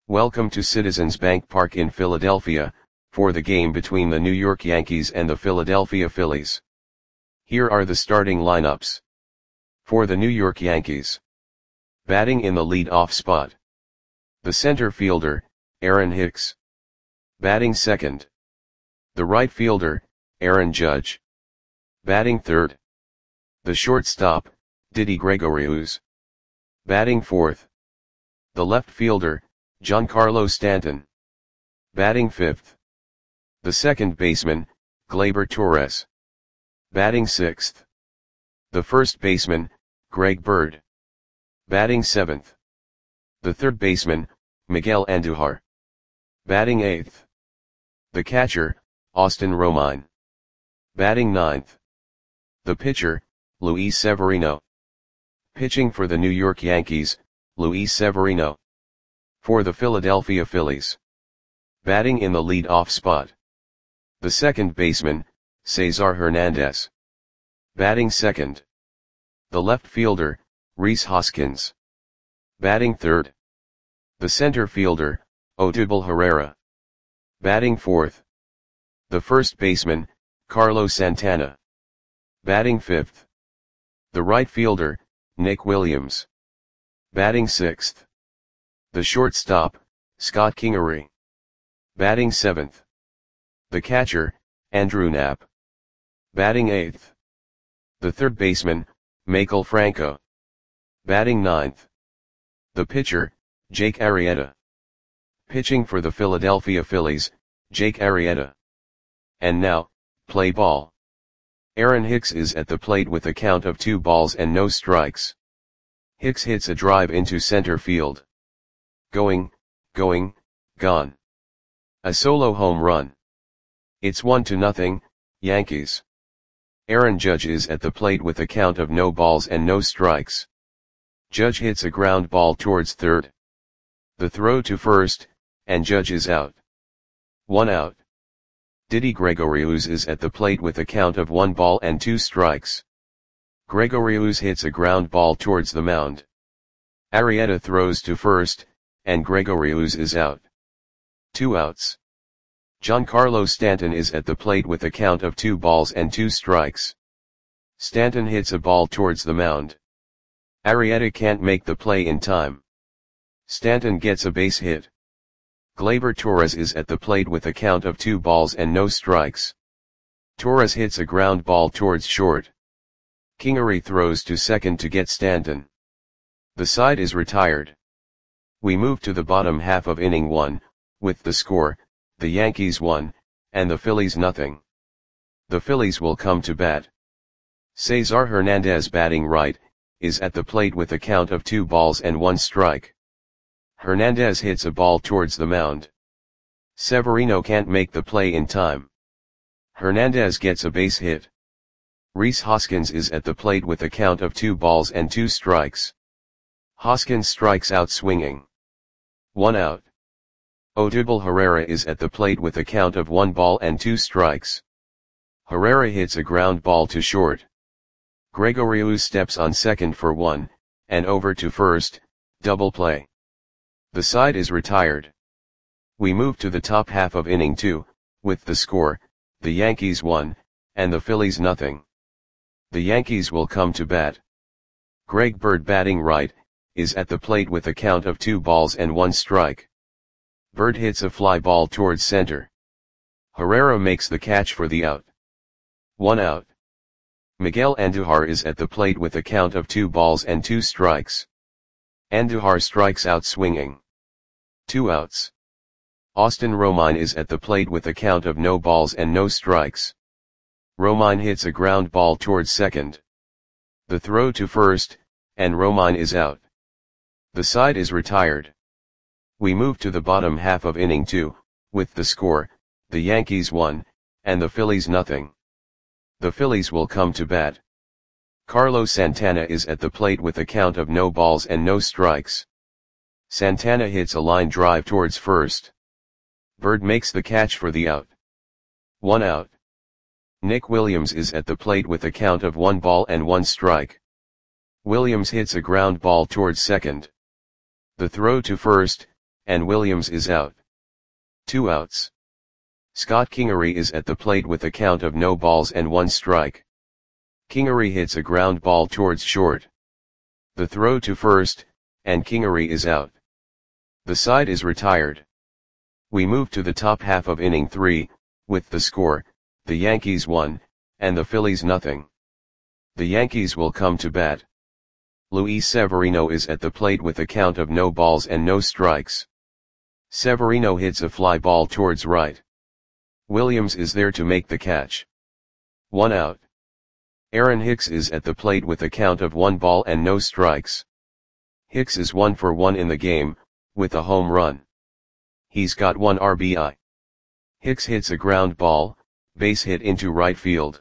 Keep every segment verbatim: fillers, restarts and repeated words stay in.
Welcome to Citizens Bank Park in Philadelphia, for the game between the New York Yankees and the Philadelphia Phillies. Here are the starting lineups. For the New York Yankees. Batting in the lead-off spot. The center fielder, Aaron Hicks. Batting second. The right fielder, Aaron Judge. Batting third. The shortstop, Didi Gregorius. Batting fourth. The left fielder, Giancarlo Stanton. Batting fifth. The second baseman, Gleyber Torres. Batting sixth. The first baseman, Greg Bird. Batting seventh. The third baseman, Miguel Andujar. Batting eighth. The catcher, Austin Romine. Batting ninth. The pitcher, Luis Severino. Pitching for the New York Yankees, Luis Severino. For the Philadelphia Phillies. Batting in the lead-off spot. The second baseman, Cesar Hernandez. Batting second. The left fielder, Rhys Hoskins. Batting third. The center fielder, Odubel Herrera. Batting fourth. The first baseman, Carlos Santana. Batting fifth. The right fielder, Nick Williams. Batting sixth. The shortstop, Scott Kingery. Batting seventh. The catcher, Andrew Knapp. Batting eighth. The third baseman, Maikel Franco. Batting ninth. The pitcher, Jake Arrieta. Pitching for the Philadelphia Phillies, Jake Arrieta. And now, play ball. Aaron Hicks is at the plate with a count of two balls and no strikes. Hicks hits a drive into center field. Going, going, gone. A solo home run. It's one to nothing, Yankees. Aaron Judge is at the plate with a count of no balls and no strikes. Judge hits a ground ball towards third. The throw to first, and Judge is out. One out. Didi Gregorius is at the plate with a count of one ball and two strikes. Gregorius hits a ground ball towards the mound. Arrieta throws to first, and Gregorius is out. Two outs. Giancarlo Stanton is at the plate with a count of two balls and two strikes. Stanton hits a ball towards the mound. Arrieta can't make the play in time. Stanton gets a base hit. Gleyber Torres is at the plate with a count of two balls and no strikes. Torres hits a ground ball towards short. Kingery throws to second to get Stanton. The side is retired. We move to the bottom half of inning one, with the score, the Yankees one, and the Phillies nothing. The Phillies will come to bat. Cesar Hernandez batting right, is at the plate with a count of two balls and one strike. Hernandez hits a ball towards the mound. Severino can't make the play in time. Hernandez gets a base hit. Rhys Hoskins is at the plate with a count of two balls and two strikes. Hoskins strikes out swinging. One out. Odubel Herrera is at the plate with a count of one ball and two strikes. Herrera hits a ground ball to short. Gregorius steps on second for one, and over to first, double play. The side is retired. We move to the top half of inning two, with the score, the Yankees one, and the Phillies nothing. The Yankees will come to bat. Greg Bird batting right, is at the plate with a count of two balls and one strike. Bird hits a fly ball towards center. Herrera makes the catch for the out. One out. Miguel Andujar is at the plate with a count of two balls and two strikes. Andujar strikes out swinging. Two outs. Austin Romine is at the plate with a count of no balls and no strikes. Romine hits a ground ball towards second. The throw to first, and Romine is out. The side is retired. We move to the bottom half of inning two, with the score, the Yankees one, and the Phillies nothing. The Phillies will come to bat. Carlos Santana is at the plate with a count of no balls and no strikes. Santana hits a line drive towards first. Bird makes the catch for the out. One out. Nick Williams is at the plate with a count of one ball and one strike. Williams hits a ground ball towards second. The throw to first, and Williams is out. Two outs. Scott Kingery is at the plate with a count of no balls and one strike. Kingery hits a ground ball towards short. The throw to first, and Kingery is out. The side is retired. We move to the top half of inning three, with the score, the Yankees one, and the Phillies nothing. The Yankees will come to bat. Luis Severino is at the plate with a count of no balls and no strikes. Severino hits a fly ball towards right. Williams is there to make the catch. One out. Aaron Hicks is at the plate with a count of one ball and no strikes. Hicks is one for one in the game, with a home run. He's got one R B I. Hicks hits a ground ball, base hit into right field.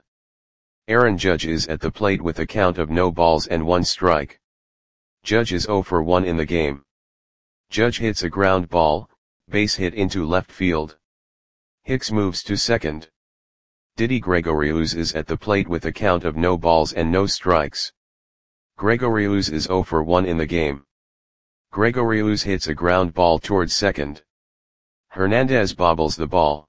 Aaron Judge is at the plate with a count of no balls and one strike. Judge is zero for one in the game. Judge hits a ground ball, base hit into left field. Hicks moves to second. Didi Gregorius is at the plate with a count of no balls and no strikes. Gregorius is zero for one in the game. Gregorius hits a ground ball towards second. Hernandez bobbles the ball.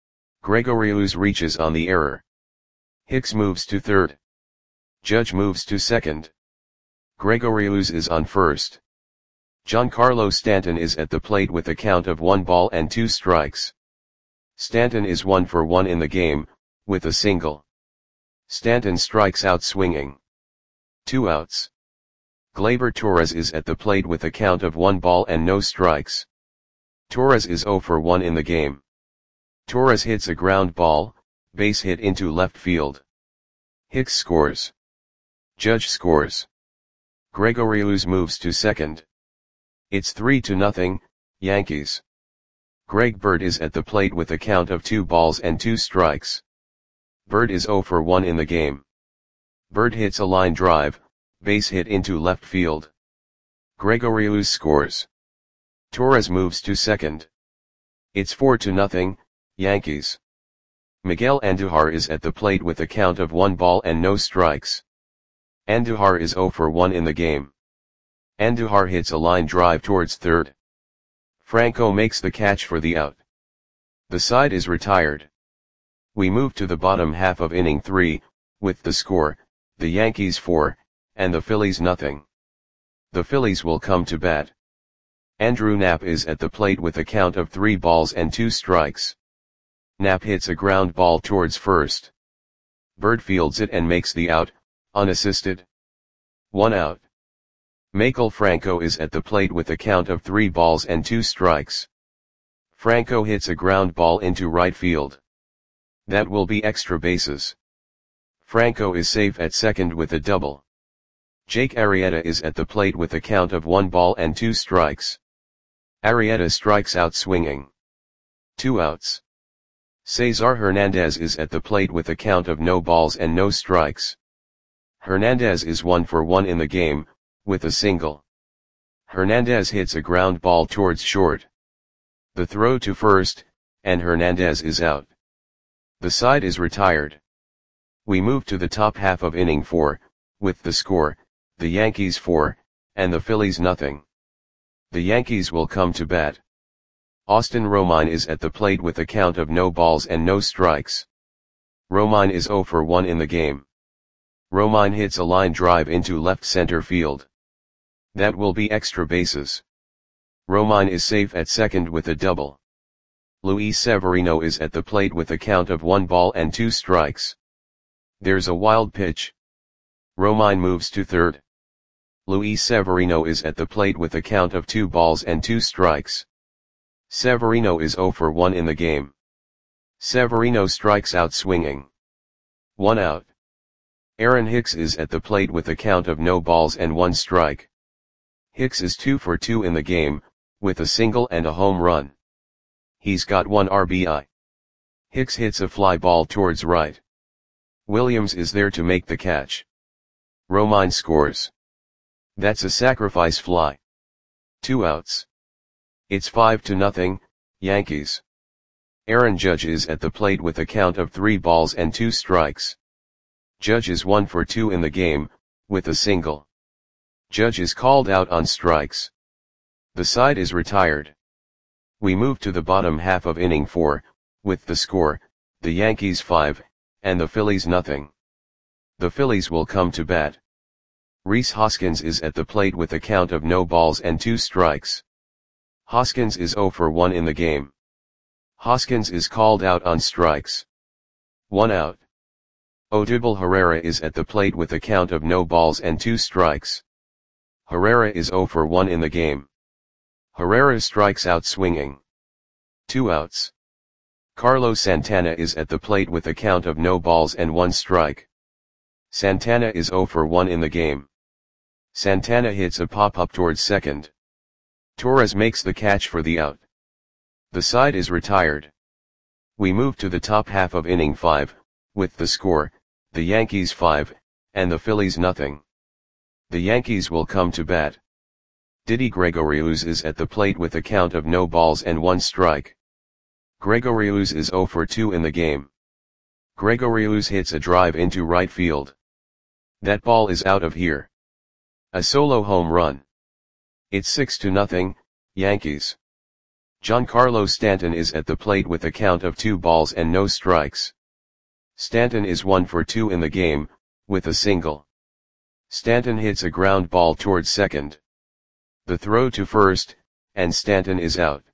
Gregorius reaches on the error. Hicks moves to third. Judge moves to second. Gregorius is on first. Giancarlo Stanton is at the plate with a count of one ball and two strikes. Stanton is one for one in the game, with a single. Stanton strikes out swinging. Two outs. Gleyber Torres is at the plate with a count of one ball and no strikes. Torres is zero for one in the game. Torres hits a ground ball, base hit into left field. Hicks scores. Judge scores. Gregorius moves to second. It's three to nothing, Yankees. Greg Bird is at the plate with a count of two balls and two strikes. Bird is zero for one in the game. Bird hits a line drive, base hit into left field. Gregorius scores. Torres moves to second. It's four to nothing, Yankees. Miguel Andujar is at the plate with a count of one ball and no strikes. Andujar is zero for one in the game. Andujar hits a line drive towards third. Franco makes the catch for the out. The side is retired. We move to the bottom half of inning three, with the score, the Yankees four, and the Phillies nothing. The Phillies will come to bat. Andrew Knapp is at the plate with a count of three balls and two strikes. Knapp hits a ground ball towards first. Bird fields it and makes the out, unassisted. One out. Maikel Franco is at the plate with a count of three balls and two strikes. Franco hits a ground ball into right field. That will be extra bases. Franco is safe at second with a double. Jake Arrieta is at the plate with a count of one ball and two strikes. Arrieta strikes out swinging. Two outs. Cesar Hernandez is at the plate with a count of no balls and no strikes. Hernandez is one for one in the game, with a single. Hernandez hits a ground ball towards short. The throw to first, and Hernandez is out. The side is retired. We move to the top half of inning four, with the score, the Yankees four, and the Phillies nothing. The Yankees will come to bat. Austin Romine is at the plate with a count of no balls and no strikes. Romine is zero for one in the game. Romine hits a line drive into left center field. That will be extra bases. Romine is safe at second with a double. Luis Severino is at the plate with a count of one ball and two strikes. There's a wild pitch. Romine moves to third. Luis Severino is at the plate with a count of two balls and two strikes. Severino is zero for one in the game. Severino strikes out swinging. One out. Aaron Hicks is at the plate with a count of no balls and one strike. Hicks is two for two in the game, with a single and a home run. He's got one R B I. Hicks hits a fly ball towards right. Williams is there to make the catch. Romine scores. That's a sacrifice fly. Two outs. It's five to nothing, Yankees. Aaron Judge is at the plate with a count of three balls and two strikes. Judge is one for two in the game, with a single. Judge is called out on strikes. The side is retired. We move to the bottom half of inning four, with the score, the Yankees five, and the Phillies nothing. The Phillies will come to bat. Rhys Hoskins is at the plate with a count of no balls and two strikes. Hoskins is oh for one in the game. Hoskins is called out on strikes. One out. Odubel Herrera is at the plate with a count of no balls and two strikes. Herrera is oh for one in the game. Herrera strikes out swinging. Two outs. Carlos Santana is at the plate with a count of no balls and one strike. Santana is oh for one in the game. Santana hits a pop-up towards second. Torres makes the catch for the out. The side is retired. We move to the top half of inning five, with the score, the Yankees five, and the Phillies nothing. The Yankees will come to bat. Didi Gregorius is at the plate with a count of no balls and one strike. Gregorius is oh for two in the game. Gregorius hits a drive into right field. That ball is out of here. A solo home run. It's six to nothing, Yankees. Giancarlo Stanton is at the plate with a count of two balls and no strikes. Stanton is one for two in the game, with a single. Stanton hits a ground ball towards second. The throw to first, and Stanton is out.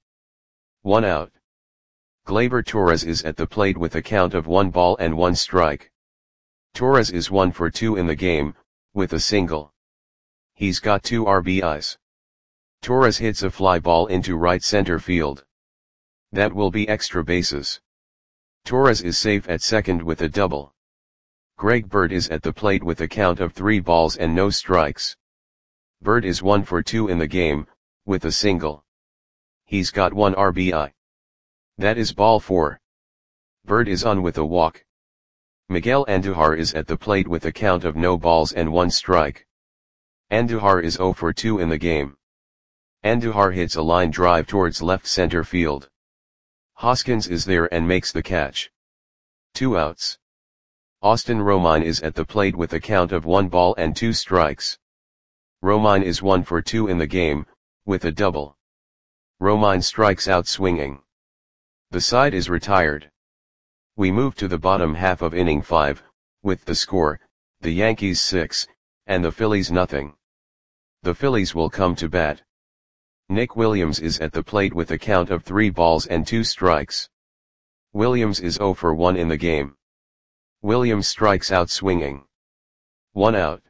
One out. Gleyber Torres is at the plate with a count of one ball and one strike. Torres is one for two in the game, with a single. He's got two R B Is. Torres hits a fly ball into right center field. That will be extra bases. Torres is safe at second with a double. Greg Bird is at the plate with a count of three balls and no strikes. Bird is one for two in the game, with a single. He's got one R B I. That is ball four. Bird is on with a walk. Miguel Andujar is at the plate with a count of no balls and one strike. Andujar is oh for two in the game. Andujar hits a line drive towards left center field. Hoskins is there and makes the catch. Two outs. Austin Romine is at the plate with a count of one ball and two strikes. Romine is one for two in the game, with a double. Romine strikes out swinging. The side is retired. We move to the bottom half of inning five, with the score, the Yankees six, and the Phillies nothing. The Phillies will come to bat. Nick Williams is at the plate with a count of three balls and two strikes. Williams is oh for one in the game. Williams strikes out swinging. One out.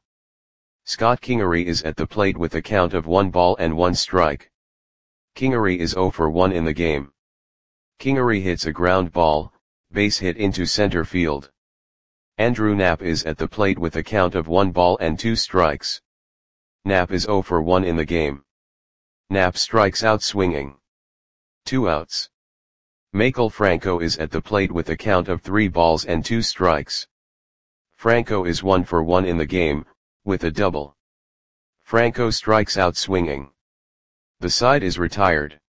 Scott Kingery is at the plate with a count of one ball and one strike. Kingery is oh for one in the game. Kingery hits a ground ball, base hit into center field. Andrew Knapp is at the plate with a count of one ball and two strikes. Knapp is oh for one in the game. Knapp strikes out swinging. Two outs. Maikel Franco is at the plate with a count of three balls and two strikes. Franco is one for one in the game, with a double. Franco strikes out swinging. The side is retired.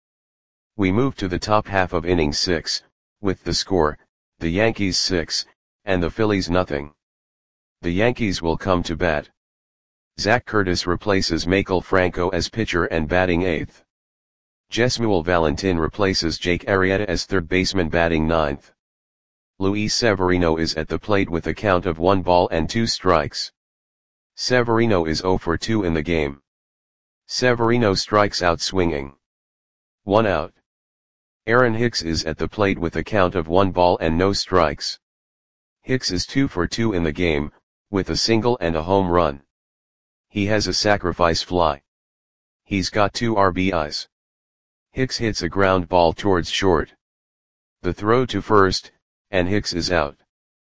We move to the top half of inning six, with the score, the Yankees six, and the Phillies nothing. The Yankees will come to bat. Zach Curtis replaces Maikel Franco as pitcher and batting eighth. Jesmuel Valentin replaces Jake Arrieta as third baseman batting ninth. Luis Severino is at the plate with a count of one ball and two strikes. Severino is oh for two in the game. Severino strikes out swinging. One out. Aaron Hicks is at the plate with a count of one ball and no strikes. Hicks is two for two in the game, with a single and a home run. He has a sacrifice fly. He's got two R B Is. Hicks hits a ground ball towards short. The throw to first, and Hicks is out.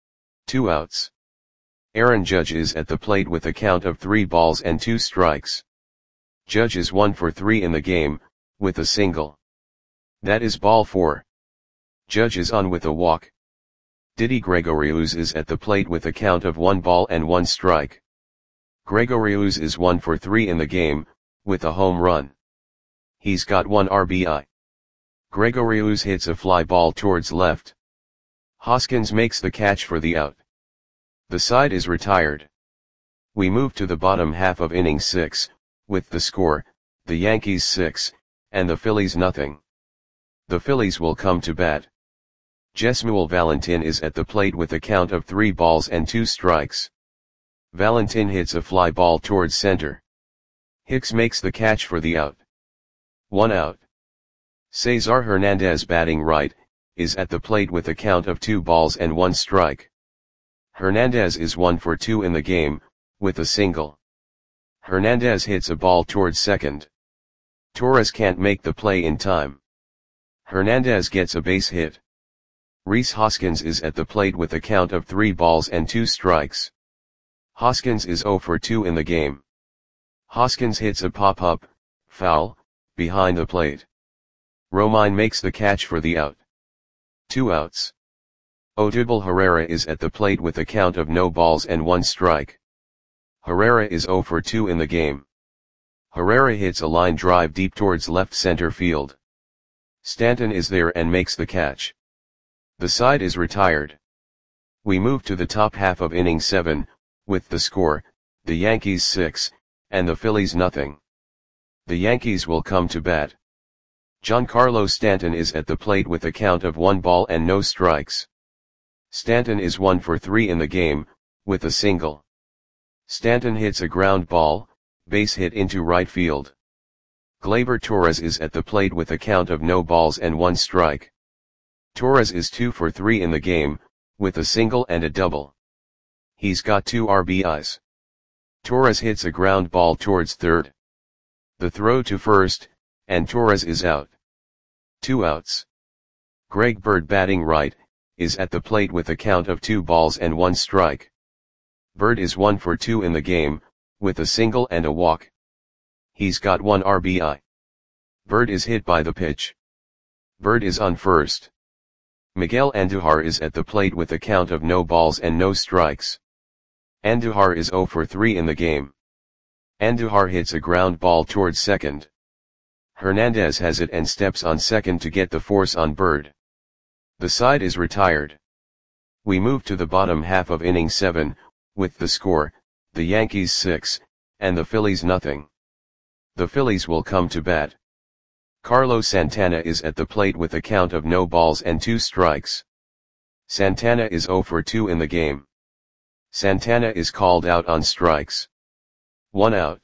Two outs. Aaron Judge is at the plate with a count of three balls and two strikes. Judge is one for three in the game, with a single. That is ball four. Judge is on with a walk. Didi Gregorius is at the plate with a count of one ball and one strike. Gregorius is one for three in the game, with a home run. He's got one R B I. Gregorius hits a fly ball towards left. Hoskins makes the catch for the out. The side is retired. We move to the bottom half of inning six, with the score, the Yankees six, and the Phillies nothing. The Phillies will come to bat. Jesmuel Valentin is at the plate with a count of three balls and two strikes. Valentin hits a fly ball towards center. Hicks makes the catch for the out. One out. Cesar Hernandez, batting right, is at the plate with a count of two balls and one strike. Hernandez is one for two in the game, with a single. Hernandez hits a ball towards second. Torres can't make the play in time. Hernandez gets a base hit. Rhys Hoskins is at the plate with a count of three balls and two strikes. Hoskins is zero for two in the game. Hoskins hits a pop-up, foul, behind the plate. Romine makes the catch for the out. Two outs. Odubel Herrera is at the plate with a count of no balls and one strike. Herrera is zero for two in the game. Herrera hits a line drive deep towards left center field. Stanton is there and makes the catch. The side is retired. We move to the top half of inning seven, with the score, the Yankees six, and the Phillies nothing. The Yankees will come to bat. Giancarlo Stanton is at the plate with a count of one ball and no strikes. Stanton is one for three in the game, with a single. Stanton hits a ground ball, base hit into right field. Gleyber Torres is at the plate with a count of no balls and one strike. Torres is two for three in the game, with a single and a double. He's got two R B Is. Torres hits a ground ball towards third. The throw to first, and Torres is out. Two outs. Greg Bird, batting right, is at the plate with a count of two balls and one strike. Bird is one for two in the game, with a single and a walk. He's got one R B I. Bird is hit by the pitch. Bird is on first. Miguel Andujar is at the plate with a count of no balls and no strikes. Andujar is zero for three in the game. Andujar hits a ground ball towards second. Hernandez has it and steps on second to get the force on Bird. The side is retired. We move to the bottom half of inning seven, with the score, the Yankees six, and the Phillies nothing. The Phillies will come to bat. Carlos Santana is at the plate with a count of no balls and two strikes. Santana is zero for two in the game. Santana is called out on strikes. One out.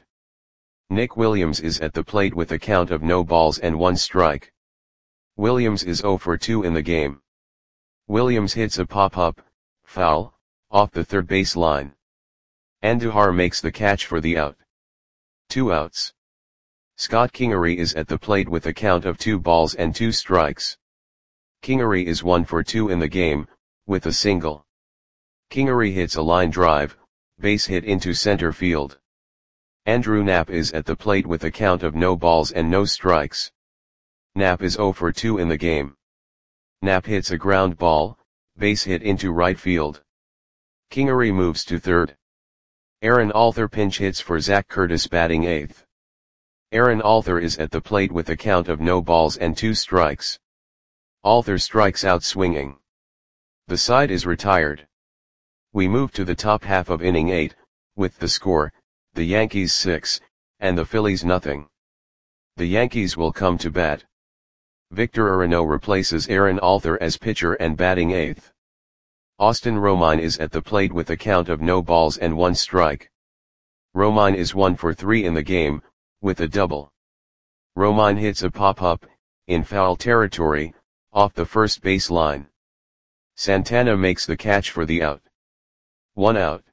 Nick Williams is at the plate with a count of no balls and one strike. Williams is zero for two in the game. Williams hits a pop-up, foul, off the third base line. Andujar makes the catch for the out. Two outs. Scott Kingery is at the plate with a count of two balls and two strikes. Kingery is one for two in the game, with a single. Kingery hits a line drive, base hit into center field. Andrew Knapp is at the plate with a count of no balls and no strikes. Knapp is zero for two in the game. Knapp hits a ground ball, base hit into right field. Kingery moves to third. Aaron Alther pinch hits for Zach Curtis, batting eighth. Aaron Alther is at the plate with a count of no balls and two strikes. Alther strikes out swinging. The side is retired. We move to the top half of inning eight, with the score, the Yankees six, and the Phillies nothing. The Yankees will come to bat. Victor Arano replaces Aaron Alther as pitcher and batting eighth. Austin Romine is at the plate with a count of no balls and one strike. Romine is one for three in the game, with a double. Romine hits a pop-up, in foul territory, off the first base line. Santana makes the catch for the out. One out.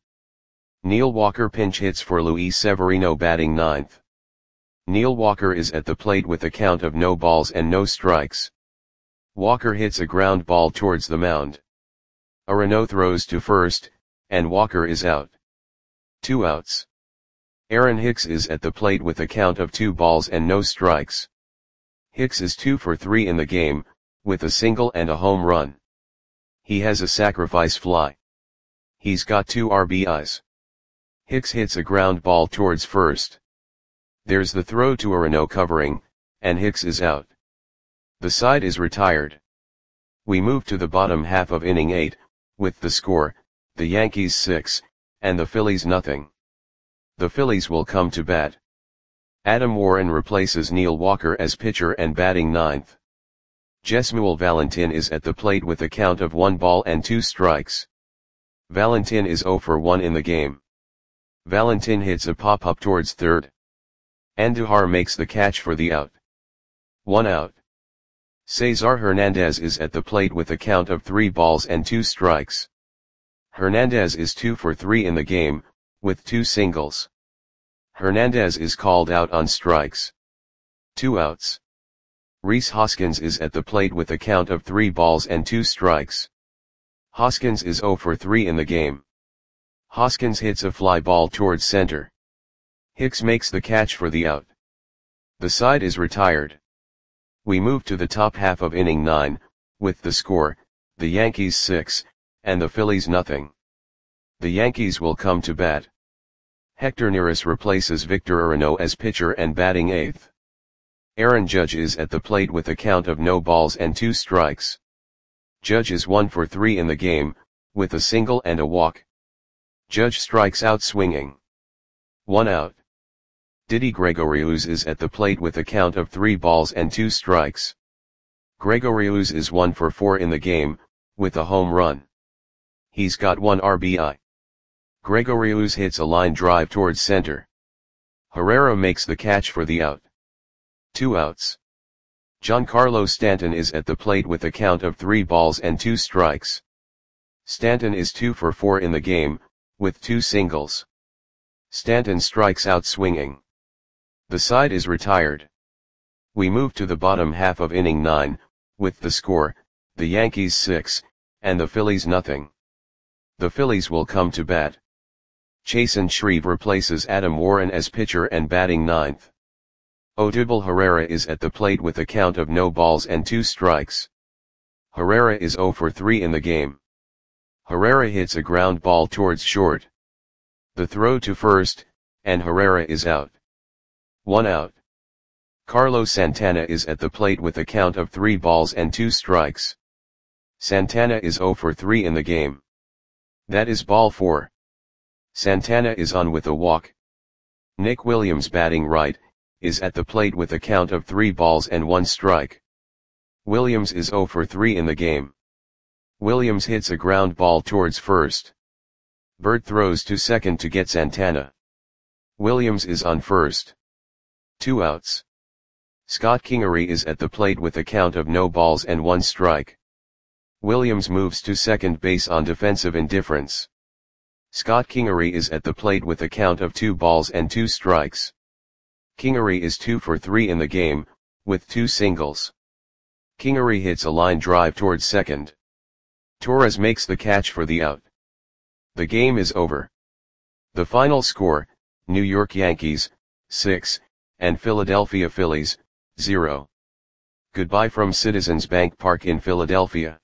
Neil Walker pinch hits for Luis Severino, batting ninth. Neil Walker is at the plate with a count of no balls and no strikes. Walker hits a ground ball towards the mound. Arano throws to first, and Walker is out. Two outs. Aaron Hicks is at the plate with a count of two balls and no strikes. Hicks is two for three in the game, with a single and a home run. He has a sacrifice fly. He's got two R B Is. Hicks hits a ground ball towards first. There's the throw to Arano covering, and Hicks is out. The side is retired. We move to the bottom half of inning eight, with the score, the Yankees six, and the Phillies nothing. The Phillies will come to bat. Adam Warren replaces Neil Walker as pitcher and batting ninth. Jesmuel Valentin is at the plate with a count of one ball and two strikes. Valentin is zero for one in the game. Valentin hits a pop-up towards third. Andujar makes the catch for the out. One out. Cesar Hernandez is at the plate with a count of three balls and two strikes. Hernandez is two for three in the game, with two singles. Hernandez is called out on strikes. Two outs. Rhys Hoskins is at the plate with a count of three balls and two strikes. Hoskins is zero for three in the game. Hoskins hits a fly ball towards center. Hicks makes the catch for the out. The side is retired. We move to the top half of inning nine, with the score, the Yankees six, and the Phillies nothing. The Yankees will come to bat. Hector Neris replaces Victor Urano as pitcher and batting eighth. Aaron Judge is at the plate with a count of no balls and two strikes. Judge is one for three in the game, with a single and a walk. Judge strikes out swinging. One out. Didi Gregorius is at the plate with a count of three balls and two strikes. Gregorius is one for four in the game, with a home run. He's got one R B I. Gregorius hits a line drive towards center. Herrera makes the catch for the out. Two outs. Giancarlo Stanton is at the plate with a count of three balls and two strikes. Stanton is two for four in the game, with two singles. Stanton strikes out swinging. The side is retired. We move to the bottom half of inning nine, with the score, the Yankees six, and the Phillies nothing. The Phillies will come to bat. Chasen Shreve replaces Adam Warren as pitcher and batting ninth. Odubel Herrera is at the plate with a count of no balls and two strikes. Herrera is zero for three in the game. Herrera hits a ground ball towards short. The throw to first, and Herrera is out. One out. Carlos Santana is at the plate with a count of three balls and two strikes. Santana is zero for three in the game. That is ball four. Santana is on with a walk. Nick Williams, batting right, is at the plate with a count of three balls and one strike. Williams is zero for three in the game. Williams hits a ground ball towards first. Bird throws to second to get Santana. Williams is on first. Two outs. Scott Kingery is at the plate with a count of no balls and one strike. Williams moves to second base on defensive indifference. Scott Kingery is at the plate with a count of two balls and two strikes. Kingery is two for three in the game, with two singles. Kingery hits a line drive towards second. Torres makes the catch for the out. The game is over. The final score, New York Yankees, six, and Philadelphia Phillies, zero. Goodbye from Citizens Bank Park in Philadelphia.